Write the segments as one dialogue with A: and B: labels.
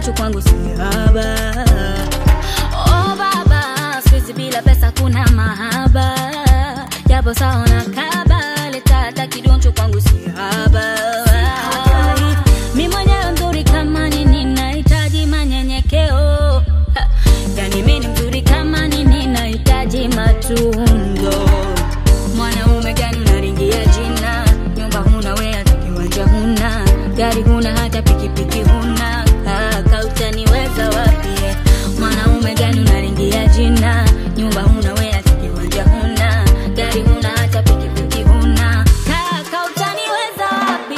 A: kidoncho kwangu si haba. Oh baba, siwezi bila pesa kuna mahaba. Japo saona kaba, leta hata kidoncho kwangu si haba. Mimi mwenyewe mzuri kama nini, nahitaji manyenyekeo. Yani mimi mzuri kama nini, nahitaji matunzo. Mwanaume gani unaringia jina? Nyumba huna wewe, hata kiwanja huna, gari huna, hata pikipiki huna. Kaka utaniweza wapi? Mwanaume gani unaringia jina? Nyumba huna wewe, hata kiwanja huna, gari huna, hata pikipiki huna. Kaka utaniweza wapi?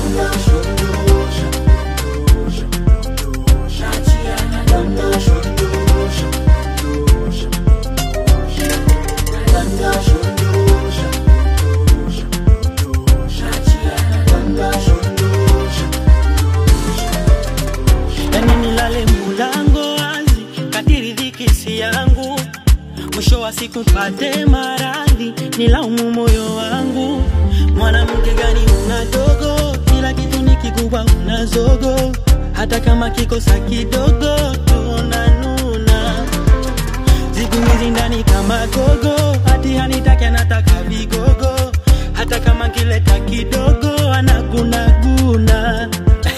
B: yangu, mwisho wa siku pate maradhi, nilaumu moyo wangu. Mwanamke gani una dogo, kila kitu nikikupa una zogo, hata kama kikosa kidogo tunanuna. Siku hizi ndani kama gogo, hati hanitaki anataka vigogo, hata kama kileta kidogo anagunaguna.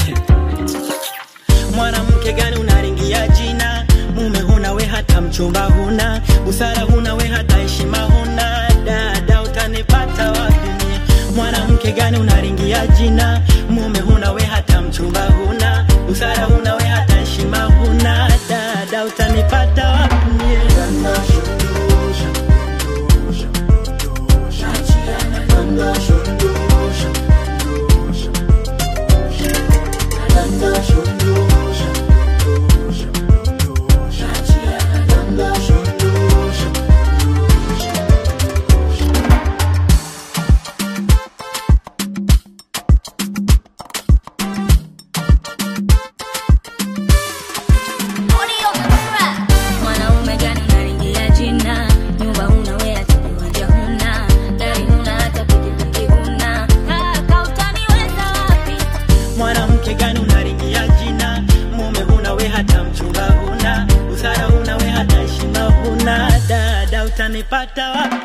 B: Mwanamke gani unaringia jina? Mume huna we, hata mchumba huna, busara huna we, hata heshima huna. Dada utanipata wapi? Mwanamke gani unaringia jina? Mume huna we, hata mchumba huna, busara huna we, hata heshima huna. Dada utanipata wapi? Mwanamke gani unaringia jina? Mume huna we, hata mchumba huna, busara huna we, hata heshima huna. Dada utanipata wapi?